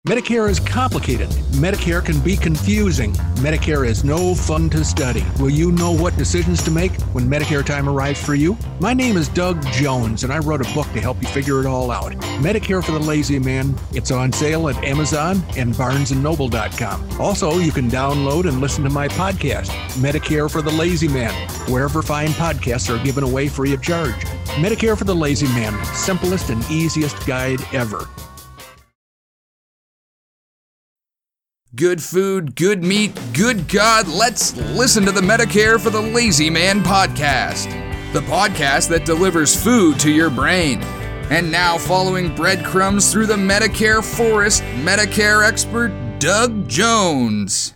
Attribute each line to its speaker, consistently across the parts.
Speaker 1: Medicare is complicated. Medicare can be confusing. Medicare is no fun to study. Will you know what decisions to make when Medicare time arrives for you? My name is Doug Jones, and I wrote a book to help you figure it all out. Medicare for the Lazy Man. It's on sale at Amazon and BarnesandNoble.com. Also, you can download and listen to my podcast, Medicare for the Lazy Man, wherever fine podcasts are given away free of charge. Medicare for the Lazy Man, simplest and easiest guide ever.
Speaker 2: Good food, good meat, good God, let's listen to the Medicare for the Lazy Man podcast. The podcast that delivers food to your brain. And now following breadcrumbs through the Medicare forest, Medicare expert Doug Jones.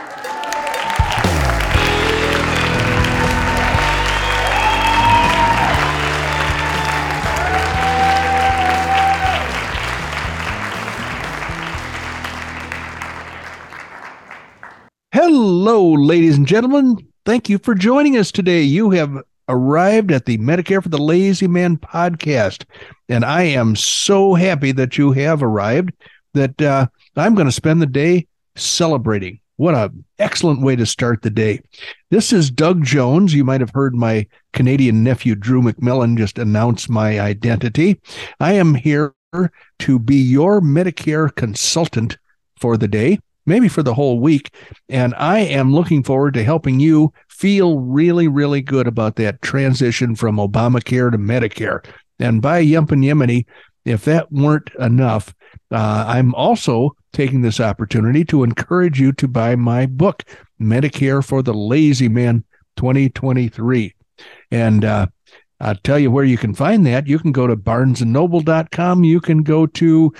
Speaker 1: Hello, ladies and gentlemen. Thank you for joining us today. You have arrived at the Medicare for the Lazy Man podcast, and I am so happy that you have arrived that I'm going to spend the day celebrating. What an excellent way to start the day. This is Doug Jones. You might have heard my Canadian nephew, Drew McMillan, just announce my identity. I am here to be your Medicare consultant for the day, maybe for the whole week, and I am looking forward to helping you feel really, really good about that transition from Obamacare to Medicare. And by Yump and Yemeni, if that weren't enough, I'm also taking this opportunity to encourage you to buy my book, Medicare for the Lazy Man 2023. And I'll tell you where you can find that. You can go to BarnesandNoble.com. You can go to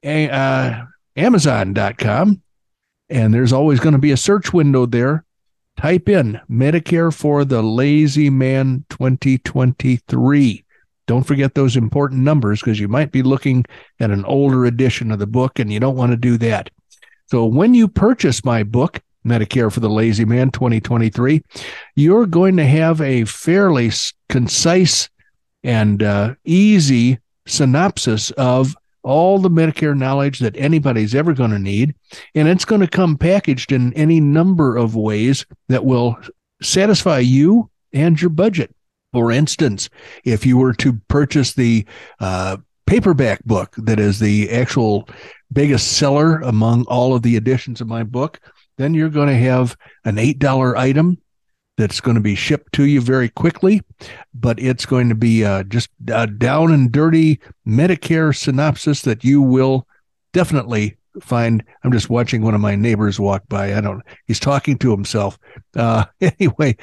Speaker 1: Amazon.com. And there's always going to be a search window there. Type in Medicare for the Lazy Man 2023. Don't forget those important numbers because you might be looking at an older edition of the book and you don't want to do that. So when you purchase my book, Medicare for the Lazy Man 2023, you're going to have a fairly concise and easy synopsis of all the Medicare knowledge that anybody's ever going to need, and it's going to come packaged in any number of ways that will satisfy you and your budget. For instance, if you were to purchase the paperback book that is the actual biggest seller among all of the editions of my book, then you're going to have an $8 item that's going to be shipped to you very quickly, but it's going to be just a down and dirty Medicare synopsis that you will definitely find. I'm just watching one of my neighbors walk by. He's talking to himself. Anyway,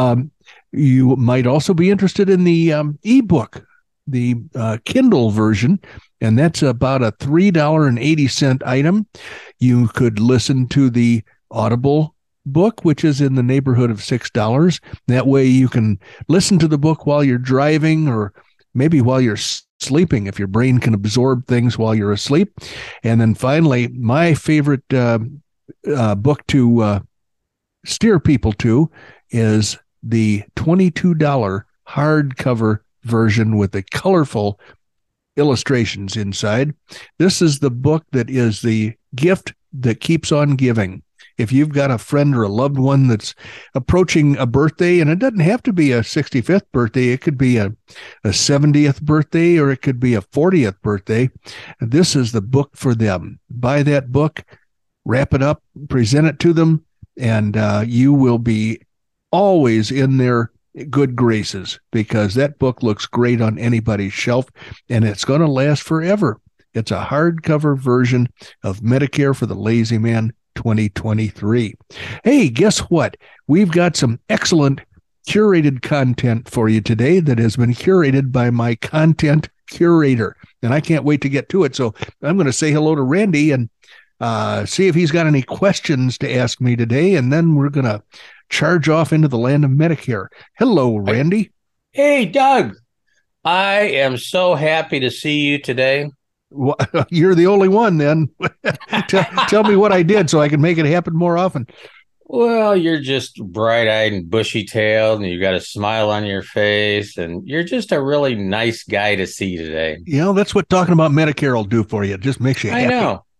Speaker 1: you might also be interested in the ebook, the Kindle version, and that's about a $3.80 item. You could listen to the Audible book, which is in the neighborhood of $6. That way you can listen to the book while you're driving or maybe while you're sleeping, if your brain can absorb things while you're asleep. And then finally, my favorite book to steer people to is the $22 hardcover version with the colorful illustrations inside. This is the book that is the gift that keeps on giving. If you've got a friend or a loved one that's approaching a birthday, and it doesn't have to be a 65th birthday, it could be a 70th birthday, or it could be a 40th birthday, this is the book for them. Buy that book, wrap it up, present it to them, and you will be always in their good graces because that book looks great on anybody's shelf, and it's going to last forever. It's a hardcover version of Medicare for the Lazy Man 2023. Hey, guess what? We've got some excellent curated content for you today that has been curated by my content curator, and I can't wait to get to it. So I'm going to say hello to Randy and see if he's got any questions to ask me today, and then we're going to charge off into the land of Medicare. Hello, Randy.
Speaker 3: Hey, Doug. I am so happy to see you today.
Speaker 1: Well, you're the only one then. Tell me what I did so I can make it happen more often.
Speaker 3: Well, you're just bright-eyed and bushy-tailed, and you got a smile on your face, and you're just a really nice guy to see today.
Speaker 1: You know, that's what talking about Medicare will do for you. It just makes you happy.
Speaker 3: I know.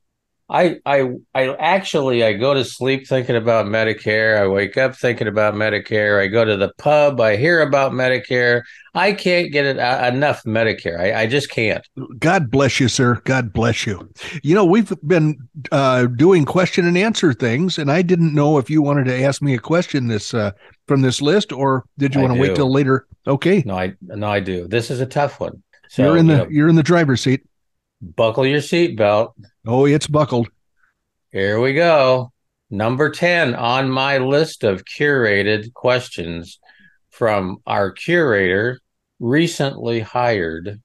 Speaker 3: I go to sleep thinking about Medicare. I wake up thinking about Medicare. I go to the pub. I hear about Medicare. I can't get enough Medicare. I just can't.
Speaker 1: God bless you, sir. God bless you. You know, we've been doing question and answer things, and I didn't know if you wanted to ask me a question from this list, or did you want to wait till later? Okay.
Speaker 3: No, I do. This is a tough one. So
Speaker 1: you're in the driver's seat.
Speaker 3: Buckle your seatbelt.
Speaker 1: Oh, it's buckled.
Speaker 3: Here we go. Number 10 on my list of curated questions from our curator, recently hired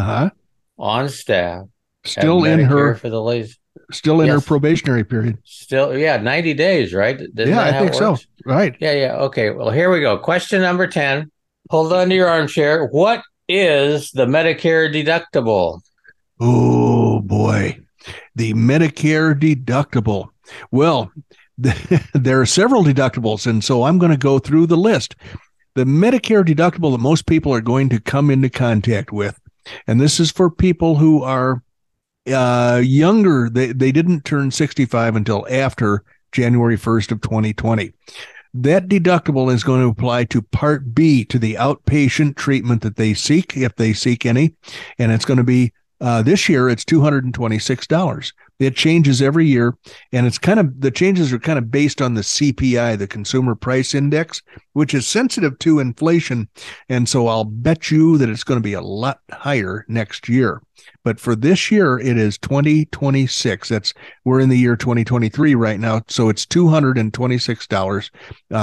Speaker 3: on staff.
Speaker 1: Still in her
Speaker 3: for the lazy.
Speaker 1: Still in her probationary period.
Speaker 3: Still, 90 days, right?
Speaker 1: I think so. Right.
Speaker 3: Yeah. Okay. Well, here we go. Question number 10. Hold on to your armchair. What is the Medicare deductible?
Speaker 1: Oh, boy. The Medicare deductible. Well, there are several deductibles, and so I'm going to go through the list. The Medicare deductible that most people are going to come into contact with, and this is for people who are younger. They didn't turn 65 until after January 1st of 2020. That deductible is going to apply to Part B, to the outpatient treatment that they seek, if they seek any, and it's going to be this year, it's $226. It changes every year, and the changes are kind of based on the CPI, the Consumer Price Index, which is sensitive to inflation. And so I'll bet you that it's going to be a lot higher next year. But for this year, it is $226. We're in the year 2023 right now, so it's $226.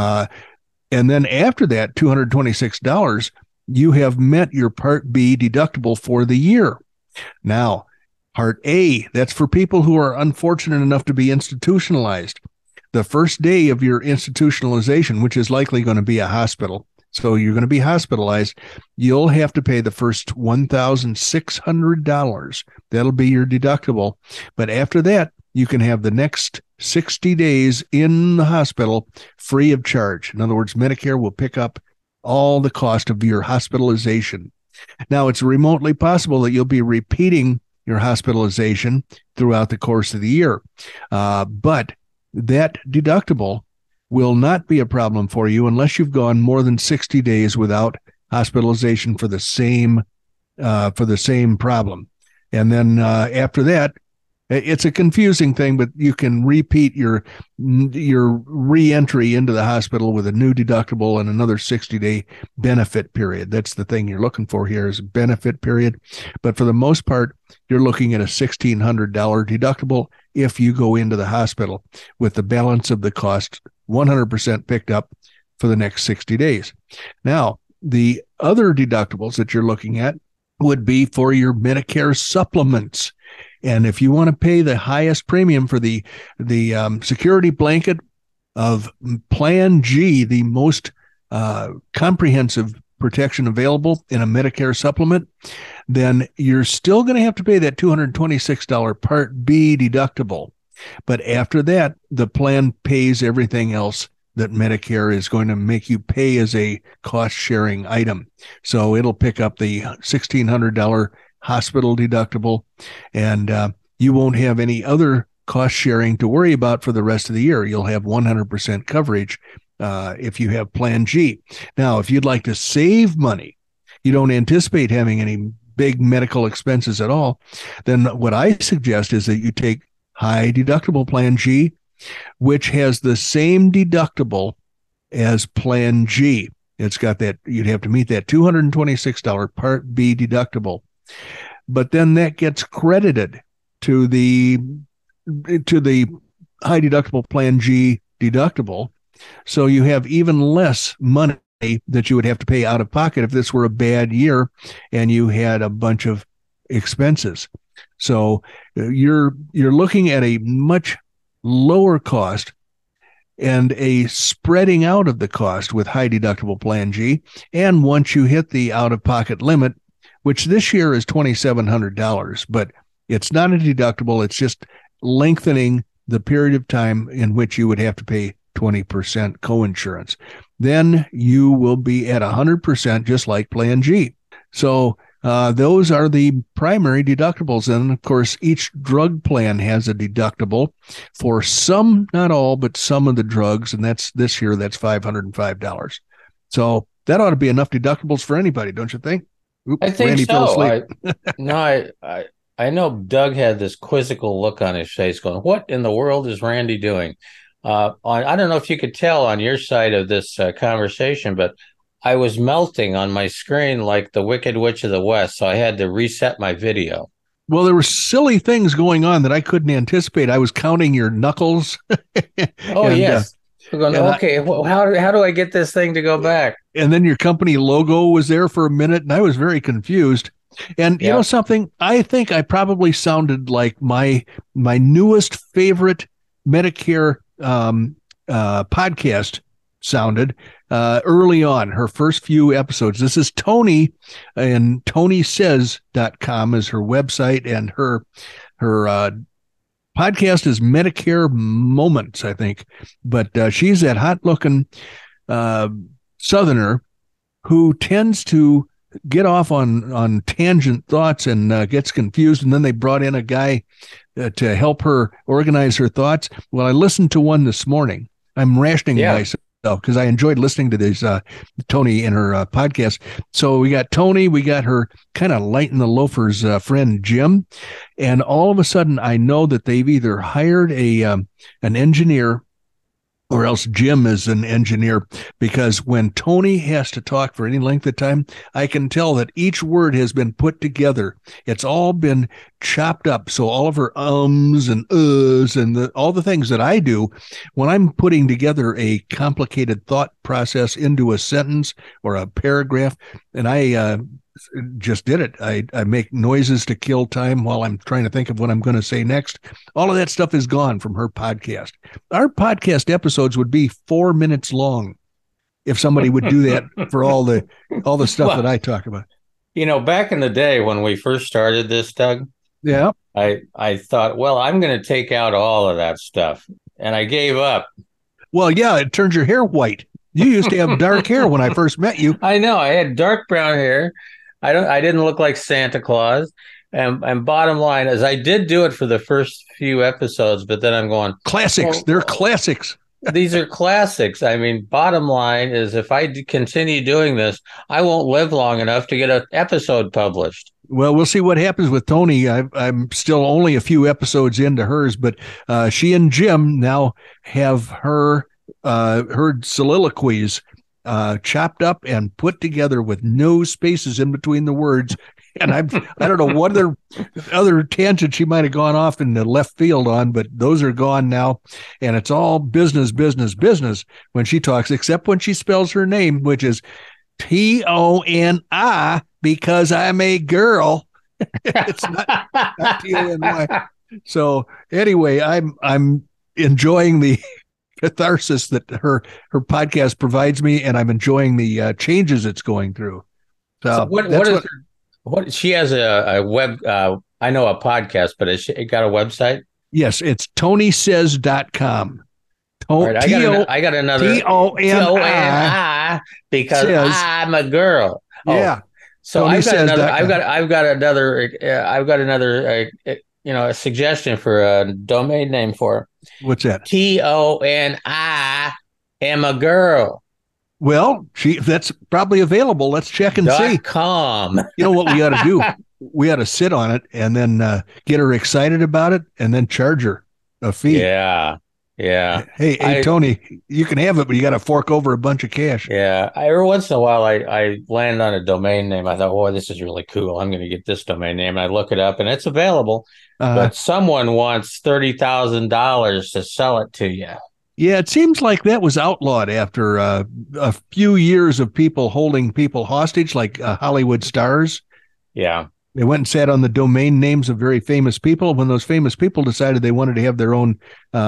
Speaker 1: And then after that, $226, you have met your Part B deductible for the year. Now, Part A, that's for people who are unfortunate enough to be institutionalized. The first day of your institutionalization, which is likely going to be a hospital, so you're going to be hospitalized, you'll have to pay the first $1,600. That'll be your deductible. But after that, you can have the next 60 days in the hospital free of charge. In other words, Medicare will pick up all the cost of your hospitalization. Now, it's remotely possible that you'll be repeating your hospitalization throughout the course of the year. But that deductible will not be a problem for you unless you've gone more than 60 days without hospitalization for the same problem. And then after that, it's a confusing thing, but you can repeat your re-entry into the hospital with a new deductible and another 60-day benefit period. That's the thing you're looking for here, is a benefit period. But for the most part, you're looking at a $1,600 deductible if you go into the hospital, with the balance of the cost 100% picked up for the next 60 days. Now, the other deductibles that you're looking at would be for your Medicare supplements. And if you want to pay the highest premium for the security blanket of Plan G, the most comprehensive protection available in a Medicare supplement, then you're still going to have to pay that $226 Part B deductible. But after that, the plan pays everything else that Medicare is going to make you pay as a cost-sharing item. So it'll pick up the $1,600 hospital deductible, and you won't have any other cost sharing to worry about for the rest of the year. You'll have 100% coverage if you have Plan G. Now, if you'd like to save money, you don't anticipate having any big medical expenses at all, then what I suggest is that you take high deductible Plan G, which has the same deductible as Plan G. It's got that, you'd have to meet that $226 Part B deductible. But then that gets credited to the high deductible Plan G deductible. So you have even less money that you would have to pay out of pocket if this were a bad year and you had a bunch of expenses. So you're looking at a much lower cost and a spreading out of the cost with high deductible Plan G. And once you hit the out-of-pocket limit, which this year is $2,700, but it's not a deductible. It's just lengthening the period of time in which you would have to pay 20% coinsurance. Then you will be at 100%, just like Plan G. So Those are the primary deductibles. And of course, each drug plan has a deductible for some, not all, but some of the drugs. And that's this year, that's $505. So that ought to be enough deductibles for anybody, don't you think?
Speaker 3: Oops, I think Randy so. I know Doug had this quizzical look on his face going, what in the world is Randy doing? I don't know if you could tell on your side of this conversation, but I was melting on my screen like the Wicked Witch of the West, so I had to reset my video.
Speaker 1: Well, there were silly things going on that I couldn't anticipate. I was counting your knuckles.
Speaker 3: Yes. Going, okay, how do I get this thing to go back?
Speaker 1: And then your company logo was there for a minute, and I was very confused. And you know something? I think I probably sounded like my newest favorite Medicare podcast sounded early on, her first few episodes. This is Tony, and TonySays.com is her website, and her podcast is Medicare Moments, I think. But she's that hot-looking Southerner who tends to get off on tangent thoughts and gets confused. And then they brought in a guy to help her organize her thoughts. Well, I listened to one this morning. I'm rationing myself because I enjoyed listening to this Tony in her podcast. So we got Tony, we got her kind of light in the loafers friend Jim, and all of a sudden I know that they've either hired an engineer or else Jim is an engineer, because when Tony has to talk for any length of time, I can tell that each word has been put together. It's all been chopped up. So all of her ums and uhs and all the things that I do when I'm putting together a complicated thought process into a sentence or a paragraph, and I just did it. I make noises to kill time while I'm trying to think of what I'm going to say next. All of that stuff is gone from her podcast. Our podcast episodes would be 4 minutes long if somebody would do that for all the stuff that I talk about.
Speaker 3: You know, back in the day when we first started this, Doug, I thought, well, I'm going to take out all of that stuff, and I gave up.
Speaker 1: Well, yeah, it turns your hair white. You used to have dark hair when I first met you.
Speaker 3: I know. I had dark brown hair. I didn't look like Santa Claus. And bottom line is I did do it for the first few episodes, but then I'm going,
Speaker 1: classics. They're classics.
Speaker 3: These are classics. I mean, bottom line is if I continue doing this, I won't live long enough to get an episode published.
Speaker 1: Well, we'll see what happens with Tony. I'm still only a few episodes into hers, but she and Jim now have her soliloquies chopped up and put together with no spaces in between the words. And I don't know what other tangent she might have gone off in the left field on, but those are gone now. And it's all business when she talks, except when she spells her name, which is Toni, because I'm a girl. It's not Tony. So anyway, I'm enjoying the catharsis that her podcast provides me, and I'm enjoying the changes it's going through. So
Speaker 3: what she has a web, I know a podcast, but it got a website?
Speaker 1: Yes, it's TonySays.com.
Speaker 3: Right, I got another Toni, because I'm a girl.
Speaker 1: Yeah.
Speaker 3: So I've got another a suggestion for a domain name for her.
Speaker 1: What's that?
Speaker 3: Toni am a girl.
Speaker 1: Well, that's probably available. Let's check and see.
Speaker 3: .com.
Speaker 1: You know what we ought to do? We ought to sit on it and then get her excited about it and then charge her a fee.
Speaker 3: Yeah.
Speaker 1: Hey, Tony, you can have it, but you got to fork over a bunch of cash.
Speaker 3: Yeah. Every once in a while, I land on a domain name. I thought, oh, this is really cool. I'm going to get this domain name. And I look it up, and it's available. But someone wants $30,000 to sell it to you.
Speaker 1: Yeah, it seems like that was outlawed after a few years of people holding people hostage, like Hollywood stars.
Speaker 3: Yeah.
Speaker 1: They went and sat on the domain names of very famous people. When those famous people decided they wanted to have their own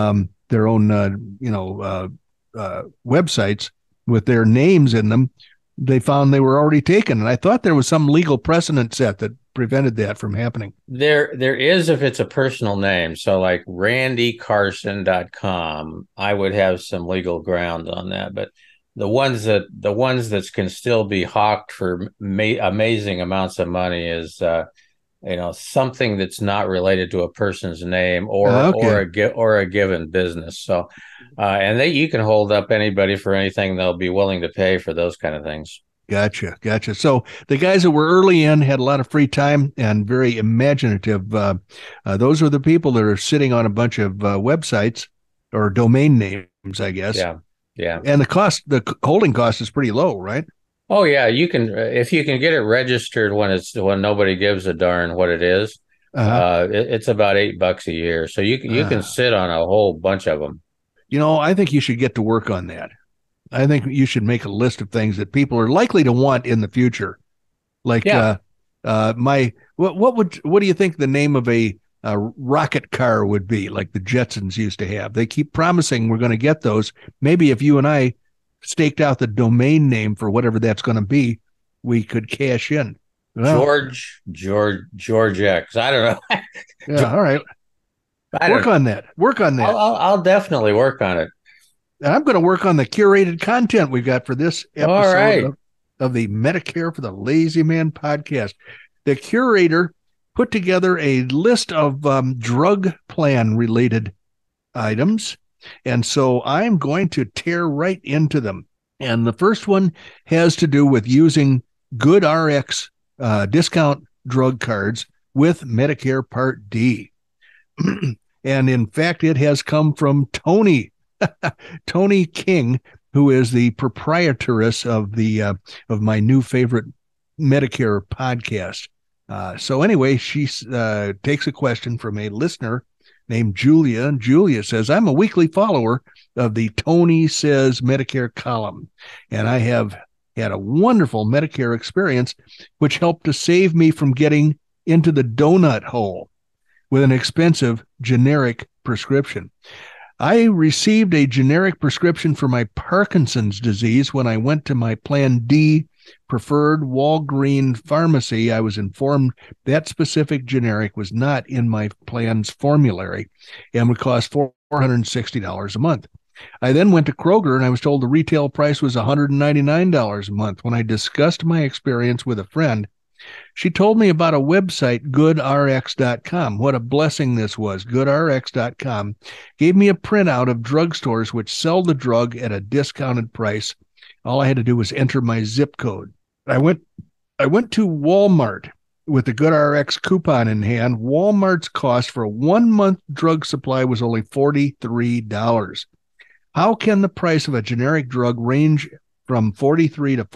Speaker 1: websites with their names in them, they found they were already taken. And I thought there was some legal precedent set that prevented that from happening.
Speaker 3: There is if it's a personal name. So like RandyCarson.com, I would have some legal ground on that. But the ones that can still be hawked for amazing amounts of money is something that's not related to a person's name or a given business. So, and you can hold up anybody for anything they'll be willing to pay for those kind of things.
Speaker 1: Gotcha. So the guys that were early in had a lot of free time and very imaginative. Those are the people that are sitting on a bunch of websites or domain names, I guess.
Speaker 3: Yeah.
Speaker 1: And the holding cost is pretty low, right?
Speaker 3: Oh yeah, you can if you can get it registered when nobody gives a darn what it is. It's about $8 a year, so you can sit on a whole bunch of them.
Speaker 1: I think you should get to work on that. I think you should make a list of things that people are likely to want in the future. Like, what do you think the name of a rocket car would be, like the Jetsons used to have? They keep promising we're going to get those. Maybe if you and I staked out the domain name for whatever that's going to be, we could cash in.
Speaker 3: Well, George X. I don't know.
Speaker 1: Yeah, all right. Work on that.
Speaker 3: I'll definitely work on it.
Speaker 1: And I'm going to work on the curated content we've got for this episode of the Medicare for the Lazy Man podcast. The curator put together a list of drug plan related items. And so I'm going to tear right into them. And the first one has to do with using GoodRx discount drug cards with Medicare Part D. And in fact, it has come from Tony King, who is the proprietress of of my new favorite Medicare podcast. So anyway, she takes a question from a listener named Julia, and Julia says, I'm a weekly follower of the Tony Says Medicare column, and I have had a wonderful Medicare experience, which helped to save me from getting into the donut hole with an expensive generic prescription. I received a generic prescription for my Parkinson's disease when I went to my Plan D preferred Walgreens pharmacy. I was informed that specific generic was not in my plan's formulary and would cost $460 a month. I then went to Kroger and I was told the retail price was $199 a month. When I discussed my experience with a friend, she told me about a website, GoodRx.com. What a blessing this was. GoodRx.com gave me a printout of drugstores which sell the drug at a discounted price. All I had to do was enter my zip code. I went to Walmart with the GoodRx coupon in hand. Walmart's cost for a 1-month drug supply was only $43. How can the price of a generic drug range from $43 to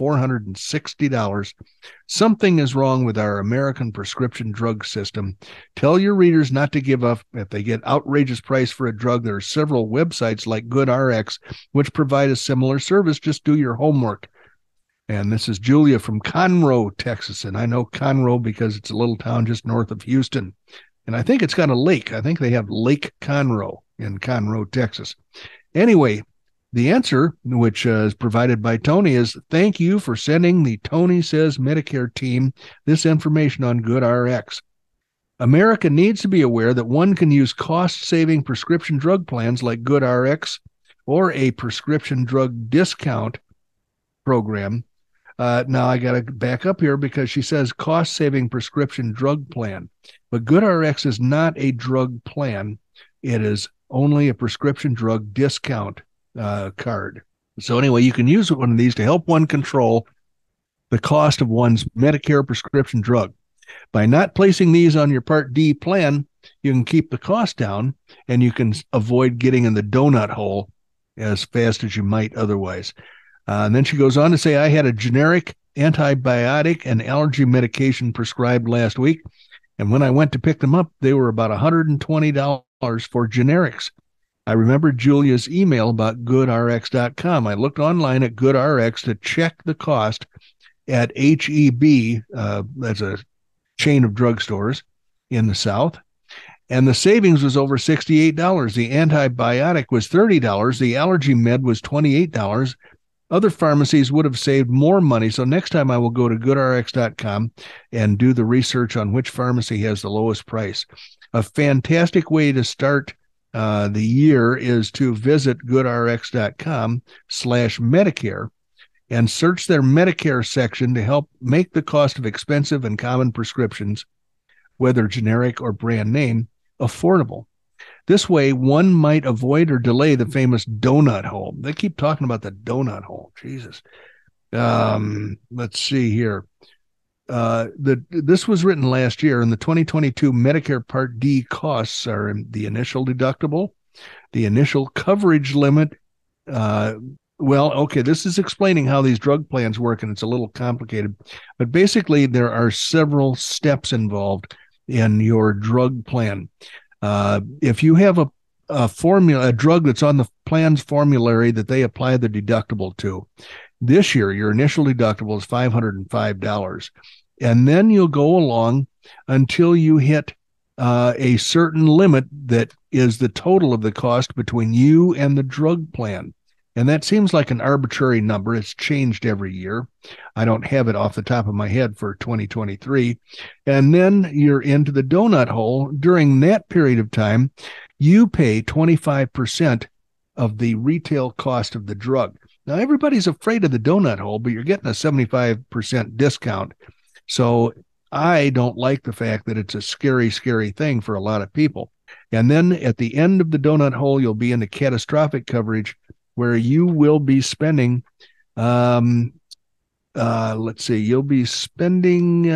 Speaker 1: $460? Something is wrong with our American prescription drug system. Tell your readers not to give up if they get outrageous price for a drug. There are several websites like GoodRx which provide a similar service. Just do your homework. And this is Julia from Conroe, Texas. And I know Conroe because it's a little town just north of Houston. And I think it's got a lake. I think they have Lake Conroe in Conroe, Texas. Anyway, the answer, which is provided by Tony, is thank you for sending the Tony Says Medicare team this information on GoodRx. America needs to be aware that one can use cost-saving prescription drug plans like GoodRx or a prescription drug discount program. Now I got to back up here because she says cost-saving prescription drug plan. But GoodRx is not a drug plan. It is only a prescription drug discount card. So anyway, you can use one of these to help one control the cost of one's Medicare prescription drug. By not placing these on your Part D plan, you can keep the cost down and you can avoid getting in the donut hole as fast as you might otherwise. And then she goes on to say, I had a generic antibiotic and allergy medication prescribed last week. And when I went to pick them up, they were about $120 for generics. I remembered Julia's email about GoodRx.com. I looked online at GoodRx to check the cost at HEB, that's a chain of drugstores in the South, and the savings was over $68. The antibiotic was $30. The allergy med was $28. Other pharmacies would have saved more money, so next time I will go to GoodRx.com and do the research on which pharmacy has the lowest price. A fantastic way to start the year is to visit GoodRx.com/Medicare and search their Medicare section to help make the cost of expensive and common prescriptions, whether generic or brand name, affordable. This way, one might avoid or delay the famous donut hole. They keep talking about the donut hole. Jesus. Let's see here. This was written last year, and the 2022 Medicare Part D costs are the initial deductible, the initial coverage limit. This is explaining how these drug plans work, and it's a little complicated. But basically, there are several steps involved in your drug plan. If you have a drug that's on the plan's formulary that they apply the deductible to, this year, your initial deductible is $505. And then you'll go along until you hit a certain limit that is the total of the cost between you and the drug plan. And that seems like an arbitrary number. It's changed every year. I don't have it off the top of my head for 2023. And then you're into the donut hole. During that period of time, you pay 25% of the retail cost of the drug. Now, everybody's afraid of the donut hole, but you're getting a 75% discount. So I don't like the fact that it's a scary, scary thing for a lot of people. And then at the end of the donut hole, you'll be into catastrophic coverage where you will be spending, you'll be spending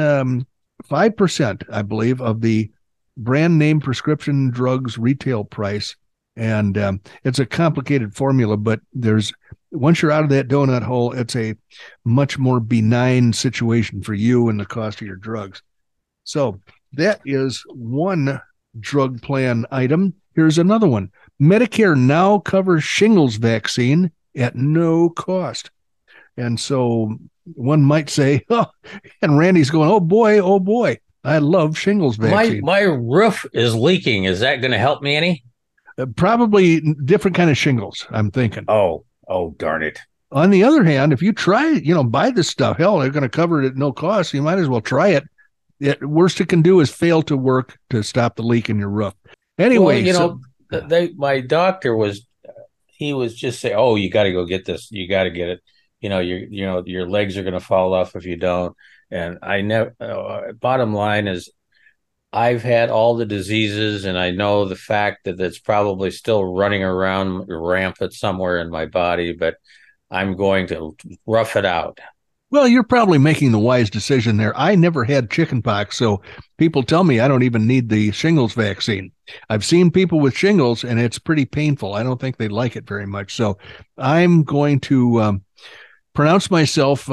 Speaker 1: 5%, I believe, of the brand name prescription drugs retail price. And it's a complicated formula, but once you're out of that donut hole, it's a much more benign situation for you and the cost of your drugs. So that is one drug plan item. Here's another one. Medicare now covers shingles vaccine at no cost. And so one might say, and Randy's going, oh boy, I love shingles vaccine.
Speaker 3: My roof is leaking. Is that going to help me any?
Speaker 1: Probably different kind of shingles, I'm thinking.
Speaker 3: Oh, darn it.
Speaker 1: On the other hand, if you try, buy this stuff, hell, they're going to cover it at no cost. You might as well try it. Worst it can do is fail to work to stop the leak in your roof. Anyway,
Speaker 3: my doctor was just saying, oh, you got to go get this. You got to get it. Your legs are going to fall off if you don't. And I never, bottom line is, I've had all the diseases, and I know the fact that it's probably still running around rampant somewhere in my body, but I'm going to rough it out.
Speaker 1: Well, you're probably making the wise decision there. I never had chickenpox, so people tell me I don't even need the shingles vaccine. I've seen people with shingles, and it's pretty painful. I don't think they like it very much. So I'm going to pronounce myself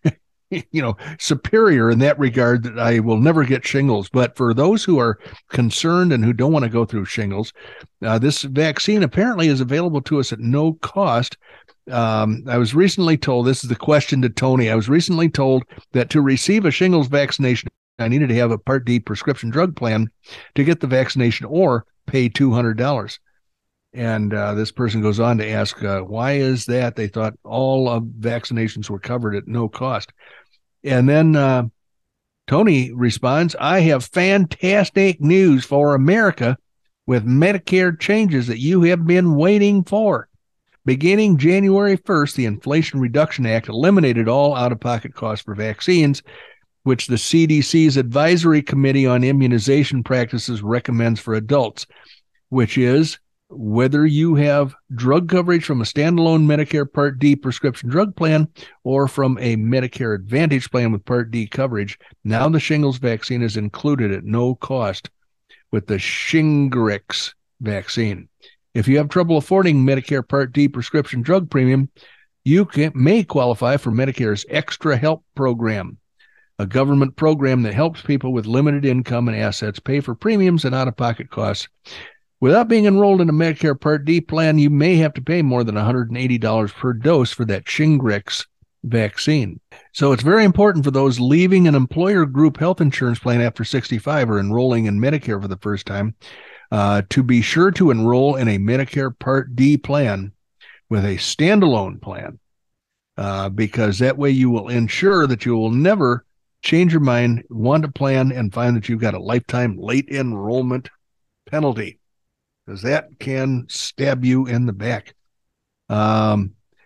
Speaker 1: superior in that regard, that I will never get shingles. But for those who are concerned and who don't want to go through shingles, this vaccine apparently is available to us at no cost. I was recently told, this is the question to Tony, I was recently told that to receive a shingles vaccination, I needed to have a Part D prescription drug plan to get the vaccination or pay $200. And this person goes on to ask, why is that? They thought all of vaccinations were covered at no cost. And then Tony responds, I have fantastic news for America with Medicare changes that you have been waiting for. Beginning January 1st, the Inflation Reduction Act eliminated all out-of-pocket costs for vaccines, which the CDC's Advisory Committee on Immunization Practices recommends for adults, which is whether you have drug coverage from a standalone Medicare Part D prescription drug plan or from a Medicare Advantage plan with Part D coverage. Now the shingles vaccine is included at no cost with the Shingrix vaccine. If you have trouble affording Medicare Part D prescription drug premium, you may qualify for Medicare's Extra Help Program, a government program that helps people with limited income and assets pay for premiums and out-of-pocket costs. Without being enrolled in a Medicare Part D plan, you may have to pay more than $180 per dose for that Shingrix vaccine. So it's very important for those leaving an employer group health insurance plan after 65 or enrolling in Medicare for the first time to be sure to enroll in a Medicare Part D plan with a standalone plan, because that way you will ensure that you will never change your mind, want a plan, and find that you've got a lifetime late enrollment penalty, because that can stab you in the back.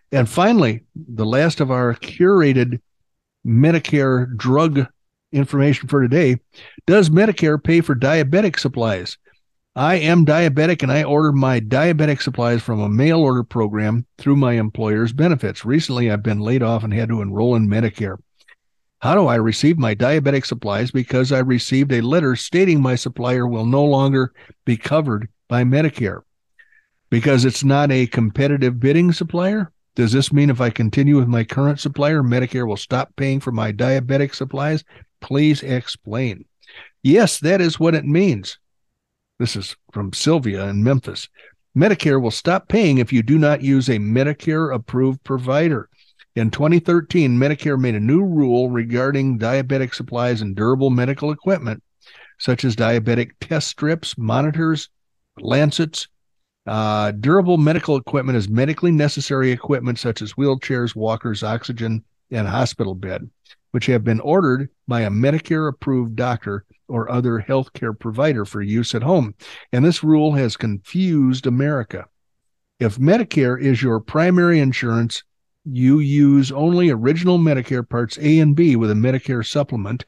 Speaker 1: And finally, the last of our curated Medicare drug information for today. Does Medicare pay for diabetic supplies? I am diabetic and I order my diabetic supplies from a mail order program through my employer's benefits. Recently, I've been laid off and had to enroll in Medicare. How do I receive my diabetic supplies? Because I received a letter stating my supplier will no longer be covered by Medicare. Because it's not a competitive bidding supplier? Does this mean if I continue with my current supplier, Medicare will stop paying for my diabetic supplies? Please explain. Yes, that is what it means. This is from Sylvia in Memphis. Medicare will stop paying if you do not use a Medicare-approved provider. In 2013, Medicare made a new rule regarding diabetic supplies and durable medical equipment, such as diabetic test strips, monitors, lancets. Durable medical equipment is medically necessary equipment such as wheelchairs, walkers, oxygen, and hospital bed, which have been ordered by a Medicare-approved doctor or other healthcare provider for use at home. And this rule has confused America. If Medicare is your primary insurance, you use only original Medicare Parts A and B with a Medicare supplement.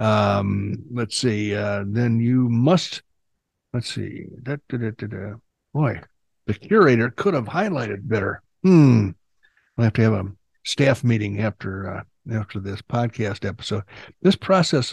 Speaker 1: Then you must, Boy, the curator could have highlighted better. I'll have to have a staff meeting after this podcast episode. This process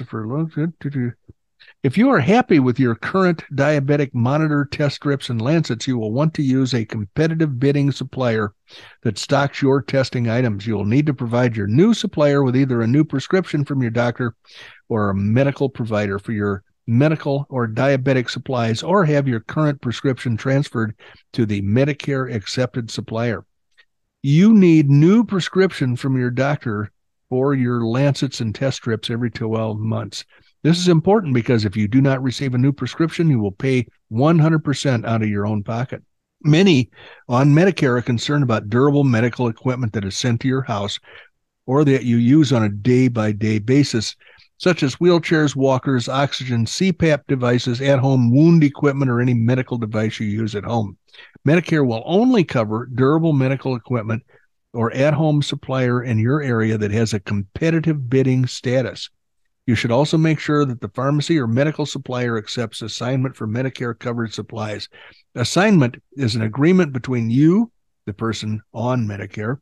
Speaker 1: if you are happy with your current diabetic monitor, test strips, and lancets, you will want to use a competitive bidding supplier that stocks your testing items. You will need to provide your new supplier with either a new prescription from your doctor or a medical provider for your medical or diabetic supplies, or have your current prescription transferred to the Medicare accepted supplier. You need new prescription from your doctor for your lancets and test strips every 12 months. This is important because if you do not receive a new prescription, you will pay 100% out of your own pocket. Many on Medicare are concerned about durable medical equipment that is sent to your house or that you use on a day-by-day basis, such as wheelchairs, walkers, oxygen, CPAP devices, at-home wound equipment, or any medical device you use at home. Medicare will only cover durable medical equipment or at-home supplier in your area that has a competitive bidding status. You should also make sure that the pharmacy or medical supplier accepts assignment for Medicare-covered supplies. Assignment is an agreement between you, the person on Medicare,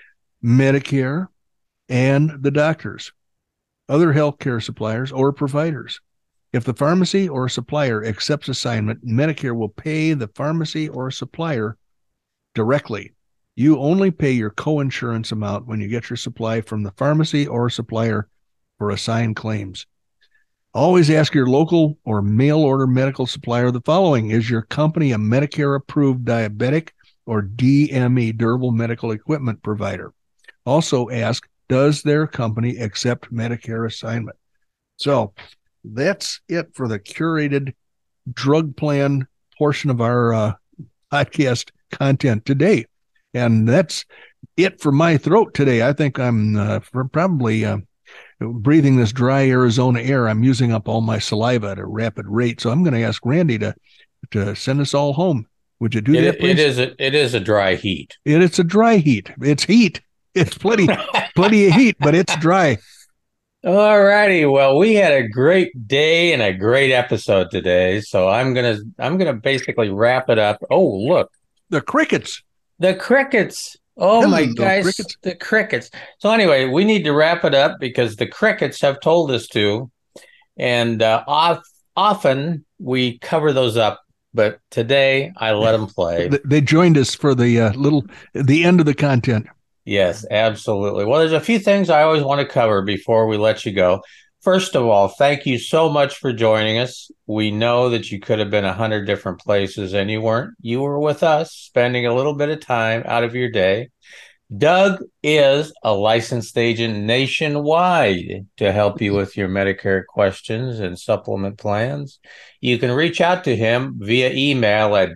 Speaker 1: and the doctors, other healthcare suppliers, or providers. If the pharmacy or supplier accepts assignment, Medicare will pay the pharmacy or supplier directly. You only pay your coinsurance amount when you get your supply from the pharmacy or supplier for assigned claims. Always ask your local or mail order medical supplier the following: is your company a Medicare-approved diabetic or DME durable medical equipment provider? Also ask, does their company accept Medicare assignment? So that's it for the curated drug plan portion of our podcast content today. And that's it for my throat today. I think I'm probably breathing this dry Arizona air. I'm using up all my saliva at a rapid rate. So I'm going to ask Randy to send us all home. Would you do that, please?
Speaker 3: It is a dry heat.
Speaker 1: It's a dry heat. It's heat. It's plenty of heat, but it's dry.
Speaker 3: All righty. Well, we had a great day and a great episode today. So I'm gonna basically wrap it up. Oh, look.
Speaker 1: The crickets.
Speaker 3: The crickets. Oh, my gosh, the crickets. So anyway, we need to wrap it up because the crickets have told us to. And often we cover those up. But today I let them play.
Speaker 1: They joined us for the end of the content.
Speaker 3: Yes, absolutely. Well, there's a few things I always want to cover before we let you go. First of all, thank you so much for joining us. We know that you could have been 100 different places and you weren't. You were with us, spending a little bit of time out of your day. Doug is a licensed agent nationwide to help you with your Medicare questions and supplement plans. You can reach out to him via email at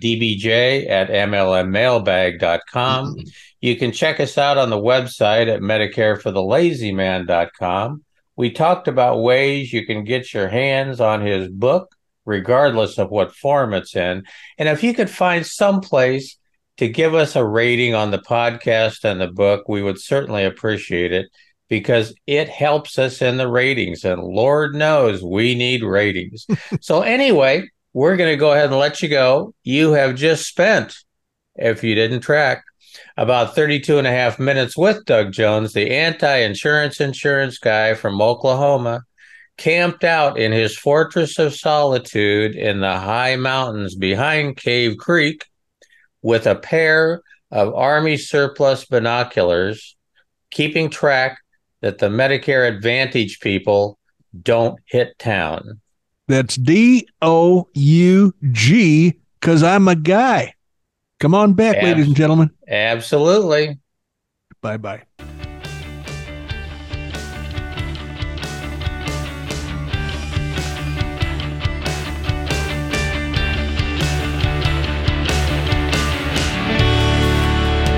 Speaker 3: dbj@mlmmailbag.com. You can check us out on the website at medicareforthelazyman.com. We talked about ways you can get your hands on his book, regardless of what form it's in. And if you could find someplace to give us a rating on the podcast and the book, we would certainly appreciate it because it helps us in the ratings. And Lord knows we need ratings. So anyway, we're going to go ahead and let you go. You have just spent, if you didn't track, about 32 and a half minutes with Doug Jones, the anti-insurance guy from Oklahoma, camped out in his fortress of solitude in the high mountains behind Cave Creek with a pair of Army surplus binoculars, keeping track that the Medicare Advantage people don't hit town.
Speaker 1: That's DOUG, because I'm a guy. Come on back, ladies and gentlemen.
Speaker 3: Absolutely.
Speaker 1: Bye-bye.